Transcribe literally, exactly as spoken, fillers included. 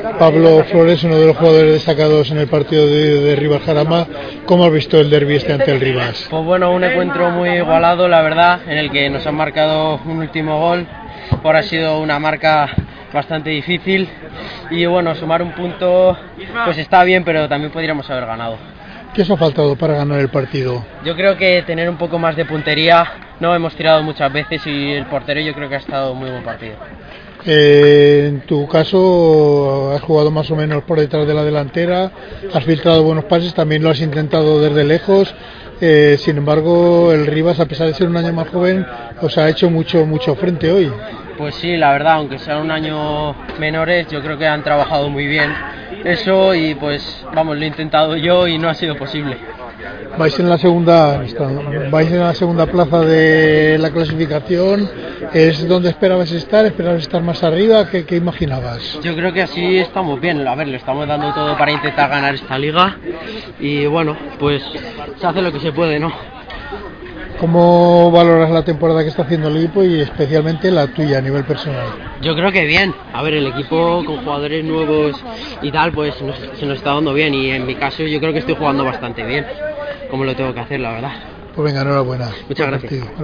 Pablo Flores, uno de los jugadores destacados en el partido de, de Rivas Jarama. ¿Cómo has visto el derbi este ante el Rivas? Pues bueno, un encuentro muy igualado, la verdad, en el que nos han marcado un último gol. Ahora ha sido una marca bastante difícil y bueno, sumar un punto pues está bien, pero también podríamos haber ganado. ¿Qué os ha faltado para ganar el partido? Yo creo que tener un poco más de puntería. No hemos tirado muchas veces y el portero yo creo que ha estado muy buen partido. Eh, en tu caso has jugado más o menos por detrás de la delantera, has filtrado buenos pases, también lo has intentado desde lejos. Eh, sin embargo, el Rivas, a pesar de ser un año más joven, os ha hecho mucho mucho frente hoy. Pues sí, la verdad, aunque sean un año menores, yo creo que han trabajado muy bien eso y pues vamos, lo he intentado yo y no ha sido posible. Vais en la segunda, vais en la segunda plaza de la clasificación. ¿Es donde esperabas estar? ¿Esperabas estar más arriba? ¿Qué, qué imaginabas? Yo creo que así estamos bien. A ver, le estamos dando todo para intentar ganar esta liga y bueno, pues se hace lo que se puede, ¿no? ¿Cómo valoras la temporada que está haciendo el equipo y especialmente la tuya a nivel personal? Yo creo que bien. A ver, el equipo con jugadores nuevos y tal, pues nos, se nos está dando bien y en mi caso yo creo que estoy jugando bastante bien, como lo tengo que hacer, la verdad. Pues venga, enhorabuena. Muchas gracias.